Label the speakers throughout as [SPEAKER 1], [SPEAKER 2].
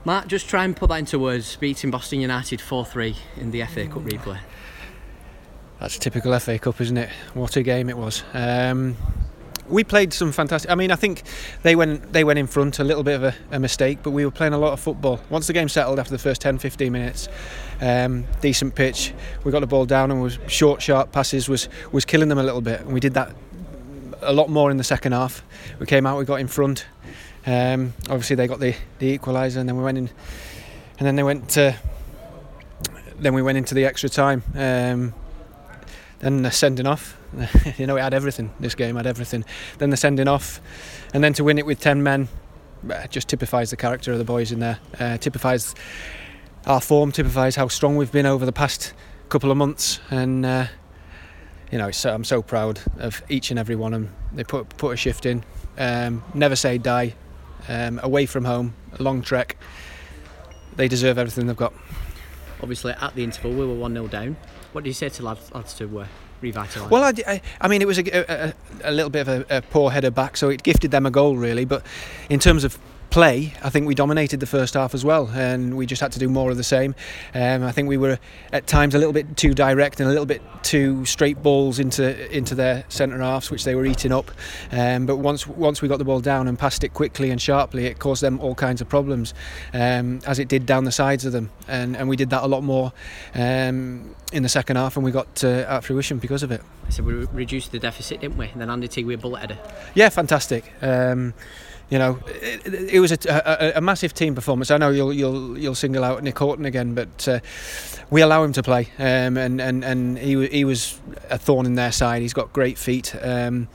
[SPEAKER 1] Matt, just try and put that into words. Beating Boston United 4-3 in the FA Cup replay.
[SPEAKER 2] That's typical FA Cup, isn't it? What a game it was. We played some fantastic. I mean, I think they went in front, a little bit of a mistake, but we were playing a lot of football. Once the game settled after the first 10-15 minutes, decent pitch, we got the ball down and was short, sharp passes was killing them a little bit. And we did that a lot more in the second half. We came out, we got in front. Obviously, they got the equaliser, and then we went in, and then we went into the extra time. Then the sending off. It had everything. This game had everything. Then the sending off, and then to win it with 10 men, just typifies the character of the boys in there. Typifies our form. Typifies how strong we've been over the past couple of months. And I'm so proud of each and every one of them. They put a shift in. Never say die. Away from home, a long trek. They deserve everything they've got.
[SPEAKER 1] Obviously, at the interval, we were 1-0 down. What do you say to lads to revitalise?
[SPEAKER 2] Well, I mean, it was a little bit of a poor header back, so it gifted them a goal, really. But in terms of play, I think we dominated the first half as well, and we just had to do more of the same. I think we were at times a little bit too direct and a little bit too straight balls into their centre halves, which they were eating up. But once we got the ball down and passed it quickly and sharply, it caused them all kinds of problems, as it did down the sides of them. And we did that a lot more in the second half, and we got at fruition because of it.
[SPEAKER 1] So we reduced the deficit, didn't we? And then Andy T with a bullet header.
[SPEAKER 2] Yeah, fantastic. It was a massive team performance. I know you'll single out Nick Horton again, but we allow him to play, and he was a thorn in their side. He's got great feet, and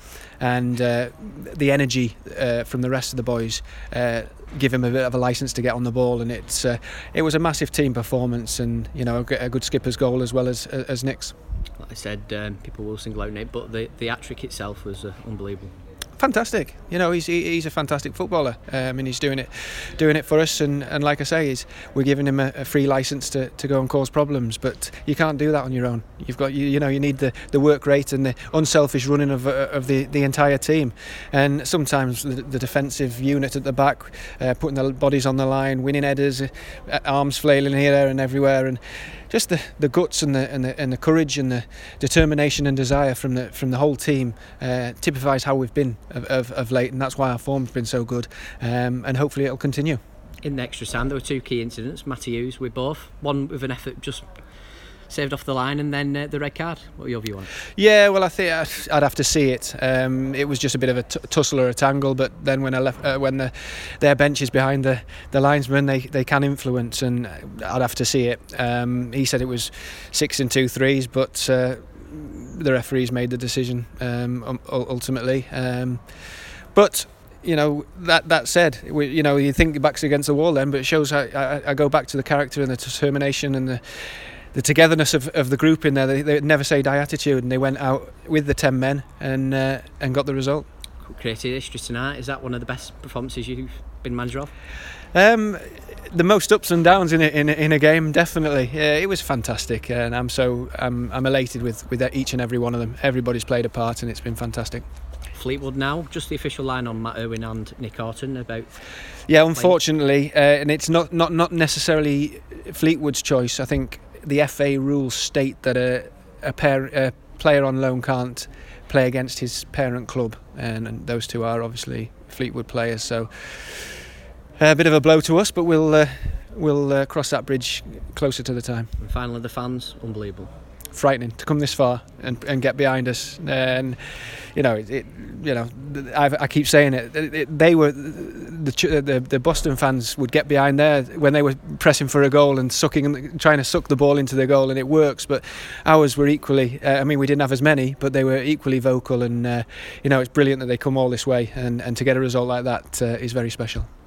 [SPEAKER 2] the energy from the rest of the boys give him a bit of a licence to get on the ball, and it was a massive team performance, and a good skipper's goal as well as Nick's.
[SPEAKER 1] Like I said, people will single out Nick, but the hat-trick itself was unbelievable.
[SPEAKER 2] Fantastic, he's a fantastic footballer, and he's doing it for us. And like I say, we're giving him a free licence to go and cause problems. But you can't do that on your own. You've got you need the work rate and the unselfish running of the entire team. And sometimes the defensive unit at the back, putting the bodies on the line, winning headers, arms flailing here, there, and everywhere, and just the guts and the courage and the determination and desire from the whole team typifies how we've been of late, and that's why our form's been so good, and hopefully it'll continue.
[SPEAKER 1] In the extra time, there were two key incidents. Matty Hughes with both. One with an effort just saved off the line, and then the red card. What are your view on it? Yeah,
[SPEAKER 2] well, I think I'd have to see it. It was just a bit of a tussle or a tangle, but then when their bench is behind the linesman, they can influence, and I'd have to see it. He said it was 6 and 2 threes, but the referees made the decision ultimately. But that said, you think your back's against the wall then, but it shows how I go back to the character and the determination and the togetherness of the group in there. They never say die attitude, and they went out with the 10 men and got the result.
[SPEAKER 1] Created history tonight. Is that one of the best performances you've been manager of?
[SPEAKER 2] The most ups and downs in a game, definitely. It was fantastic, and I'm elated with each and every one of them. Everybody's played a part, and it's been fantastic.
[SPEAKER 1] Fleetwood now, just the official line on Matt Irwin and Nick Horton about.
[SPEAKER 2] Yeah, unfortunately, and it's not necessarily Fleetwood's choice. I think the FA rules state that a player on loan can't play against his parent club, and those two are obviously Fleetwood players. So a bit of a blow to us, but we'll cross that bridge closer to the time.
[SPEAKER 1] And finally, the fans, unbelievable.
[SPEAKER 2] Frightening to come this far and get behind us, and I keep saying it. They were the Boston fans would get behind there when they were pressing for a goal and trying to suck the ball into the goal, and it works. But ours were equally. We didn't have as many, but they were equally vocal, and it's brilliant that they come all this way, and to get a result like that is very special.